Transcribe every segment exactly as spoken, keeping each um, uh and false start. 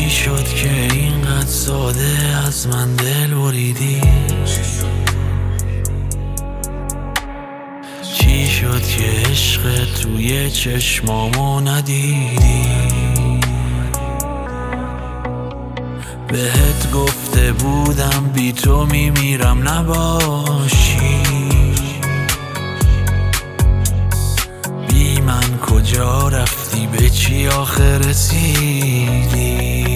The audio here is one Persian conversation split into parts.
چی شد که اینقدر ساده از من دل بریدی؟ چی شد که عشق توی چشمامو ندیدی؟ بهت گفته بودم بی تو میمیرم نباشی. بی من کجا رفتی؟ به چی آخر رسیدی؟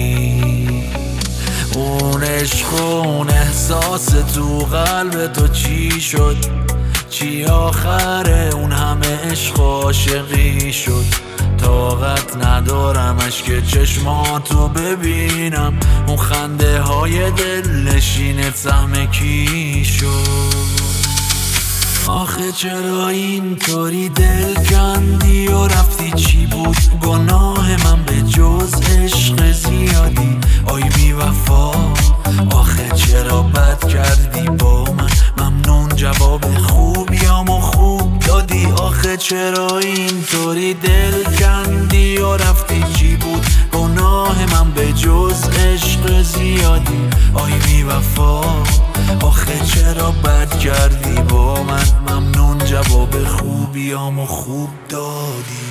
اون عشق و اون احساس تو قلب تو چی شد؟ چی آخره اون همه عشق و عاشقی شد؟ طاقت ندارم اشک چشماتو ببینم، اون خنده های دلنشینت سهم کی شد؟ آخه چرا اینطوری دل کندی و رفتی؟ چی بود گناه من به جز عشق زیادی؟ آی بی وفا آخه چرا بد کردی با من؟ ممنون جواب خوبیامو خوب دادی. آخه چرا اینطوری دل کندی و رفتی؟ چی بود گناه من به جز عشق زیادی؟ آی بی وفا آخه چرا بد کردی با من؟ ممنون جواب خوبیامو خوب دادی.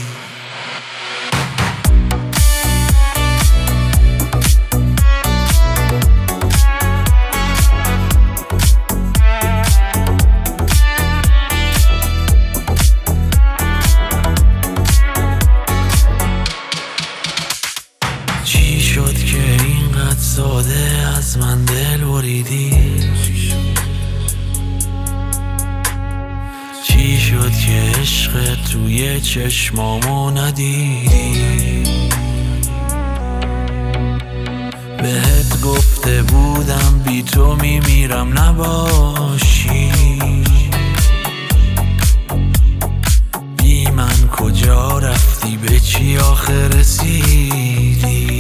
چی شد که اینقدر ساده از من دل بریدی؟ چی شد که عشق توی چشمامو ندیدی؟ بهت گفته بودم بی تو میمیرم نباشی. بی من کجا رفتی؟ به چی آخر رسیدی؟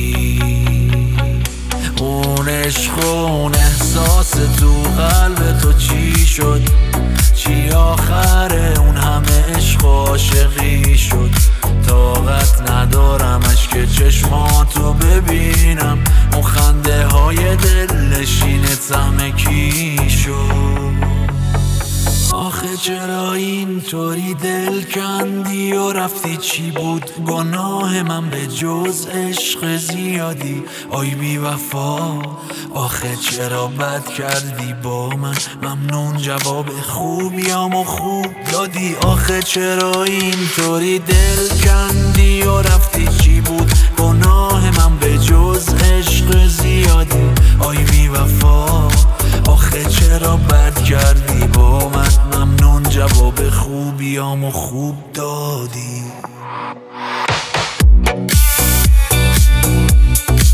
اون عشق و اون احساس تو قلب تو چی شد؟ چی آخره اون همه عشق و عاشقی شد؟ طاقت ندارم اشک چشماتو ببینم، اون خنده های دلنشینت سهم کی شد؟ آخه چرا اینطوری دل کندی و رفتی؟ چی بود گناه من به جز عشق زیادی؟ آی بی وفا آخه چرا بد کردی با من؟ ممنون جواب خوبیامو خوب دادی. آخه چرا اینطوری دل کندی و رفتی؟ چی بود گناه من به جز عشق زیادی؟ آی بی وفا آخه چرا بد کردی با من؟ ممنون جواب خوبیامو خوب دادی.